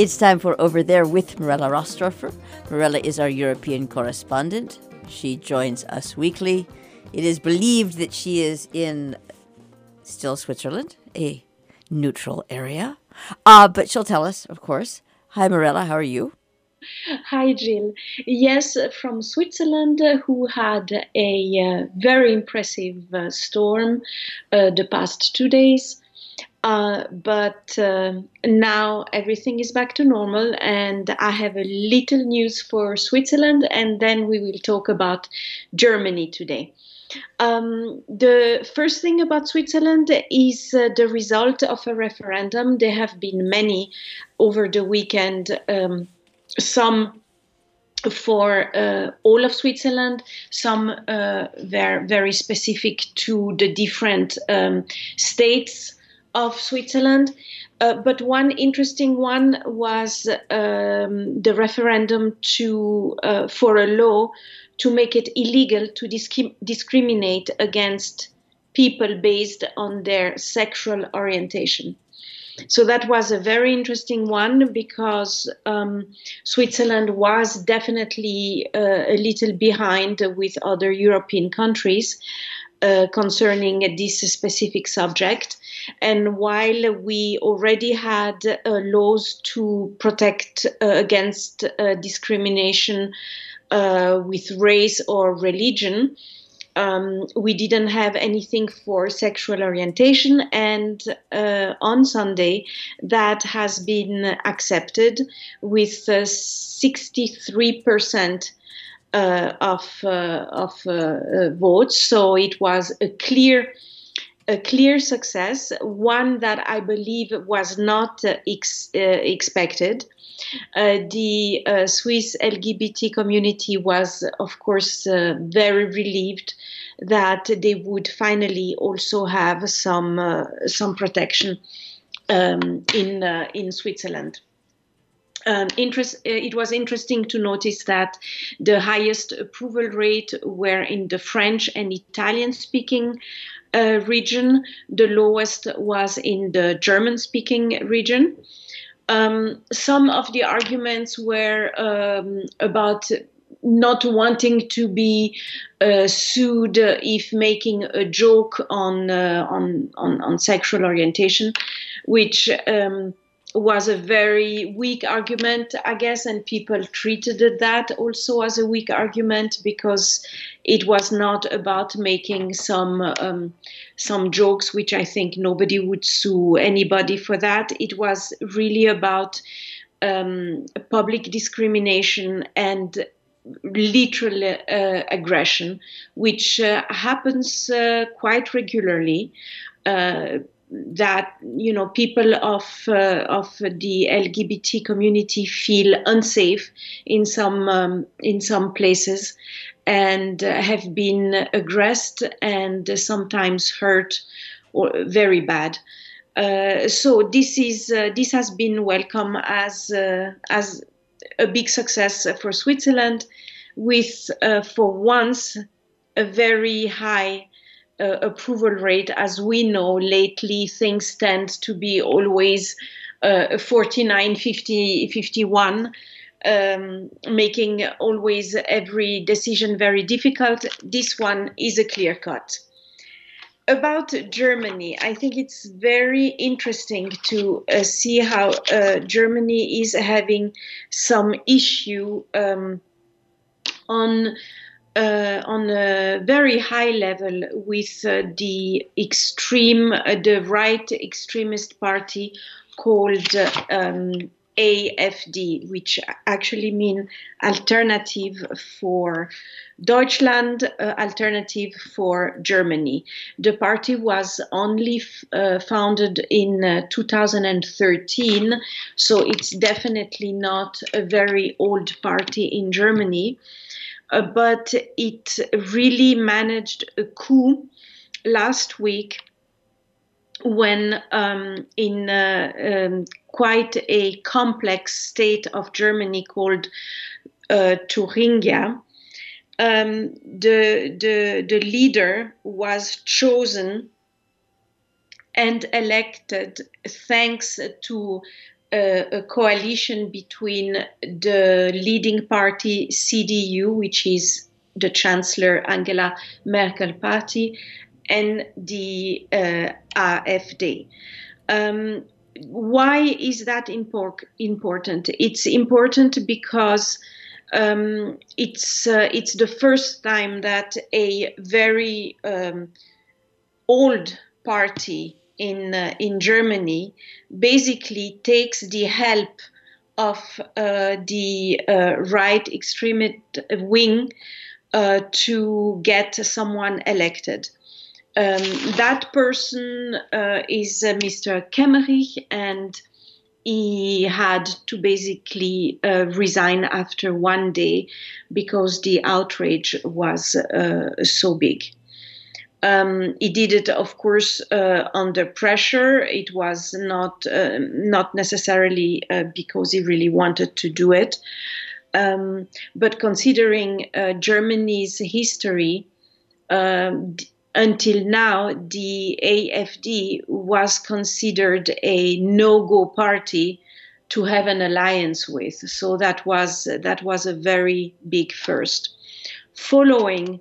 It's time for Over There with Mirella Rostorfer. Mirella is our European correspondent. She joins us weekly. It is believed that she is in still Switzerland, a neutral area. But she'll tell us, of course. Hi, Mirella, how are you? Hi, Jill. Yes, from Switzerland, who had a very impressive storm the past 2 days. But now everything is back to normal, and I have a little news for Switzerland, and then we will talk about Germany today. The first thing about Switzerland is the result of a referendum. There have been many over the weekend. Some for all of Switzerland, some very, very specific to the different states of Switzerland. But one interesting one was the referendum for a law to make it illegal to discriminate against people based on their sexual orientation. So that was a very interesting one because Switzerland was definitely a little behind with other European countries concerning this specific subject. And while we already had laws to protect against discrimination with race or religion, we didn't have anything for sexual orientation, and on Sunday that has been accepted with 63% of votes. So it was a clear success, one that I believe was not expected. The Swiss LGBT community was, of course, very relieved that they would finally also have some protection in Switzerland. It was interesting to notice that the highest approval rate were in the French and Italian-speaking region. The lowest was in the German-speaking region. Some of the arguments were about not wanting to be sued if making a joke on sexual orientation, which was a very weak argument, I guess, and people treated that also as a weak argument because it was not about making some jokes, which I think nobody would sue anybody for that. It was really about public discrimination and literal aggression, which happens quite regularly. That people of the LGBT community feel unsafe in some places and have been aggressed and sometimes hurt or very bad. So this has been welcome as a big success for Switzerland, with for once a very high approval rate. As we know, lately things tend to be always 49, 50, 51, making always every decision very difficult. This one is a clear cut. About Germany, I think it's very interesting to see how Germany is having some issue on a very high level with the right extremist party called AfD, which actually mean Alternative for Deutschland, Alternative for Germany. The party was only founded in 2013, so it's definitely not a very old party in Germany. But it really managed a coup last week when in quite a complex state of Germany called Thuringia, the leader was chosen and elected thanks to a coalition between the leading party CDU, which is the Chancellor Angela Merkel party, and the AfD. Why is that important? It's important because it's the first time that a very old party in Germany basically takes the help of the right extremist wing to get someone elected. That person is Mr. Kemmerich, and he had to basically resign after one day because the outrage was so big. He did it, of course, under pressure. It was not necessarily because he really wanted to do it. But considering Germany's history, until now, the AfD was considered a no-go party to have an alliance with. So that was a very big first. Following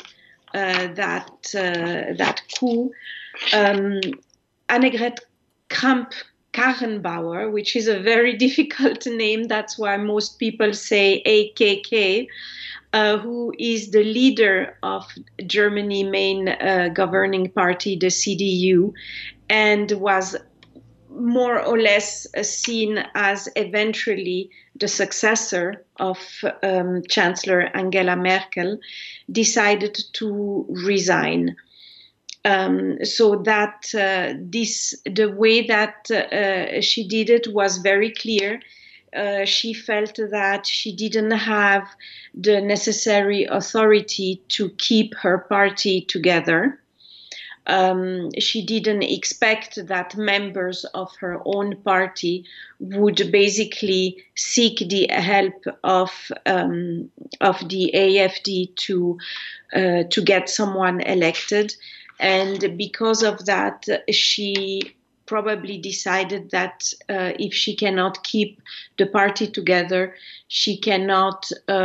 that coup, Annegret Kramp-Karrenbauer, which is a very difficult name, that's why most people say AKK, who is the leader of Germany's main governing party, the CDU, and was more or less seen as eventually the successor of Chancellor Angela Merkel, decided to resign. So that the way that she did it was very clear. She felt that she didn't have the necessary authority to keep her party together. She didn't expect that members of her own party would basically seek the help of the AfD to get someone elected, and because of that, she probably decided that if she cannot keep the party together, she cannot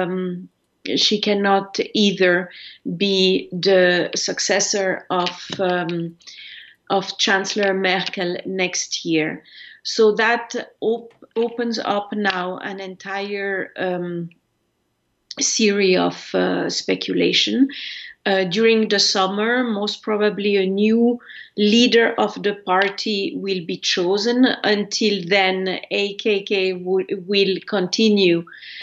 either be the successor of Chancellor Merkel next year. So that opens up now an entire series of speculation. During the summer, most probably a new leader of the party will be chosen. Until then, AKK will continue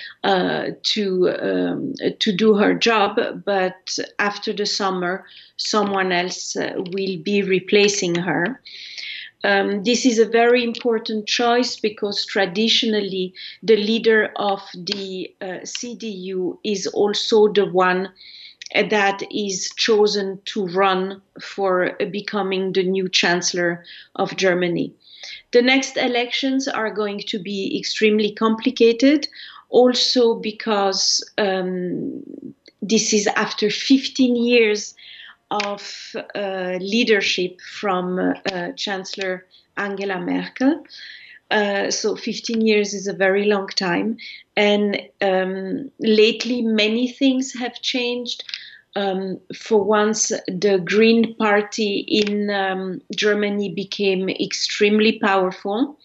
to do her job, but after the summer, someone else will be replacing her. This is a very important choice because traditionally the leader of the CDU is also the one that is chosen to run for becoming the new Chancellor of Germany. The next elections are going to be extremely complicated, also because this is after 15 years of leadership from Chancellor Angela Merkel. So 15 years is a very long time. And lately, many things have changed. For once, the Green Party in Germany became extremely powerful.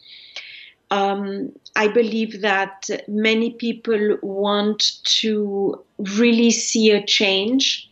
I believe that many people want to really see a change.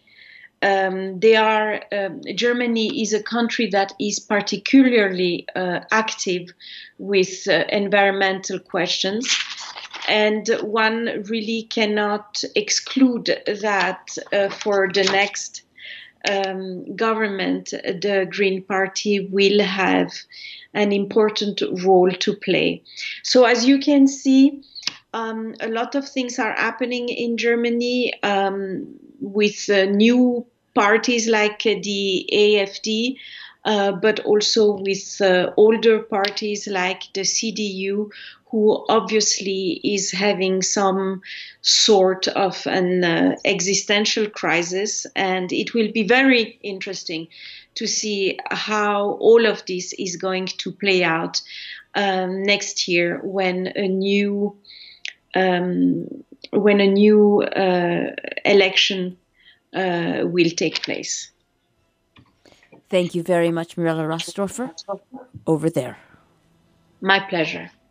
Germany is a country that is particularly active with environmental questions. And one really cannot exclude that for the next government, the Green Party will have an important role to play. So as you can see, a lot of things are happening in Germany with new parties like the AfD, but also with older parties like the CDU, who obviously is having some sort of an existential crisis. And it will be very interesting to see how all of this is going to play out next year when a new election will take place. Thank you very much, Mirella Rosdorfer. Over there. My pleasure.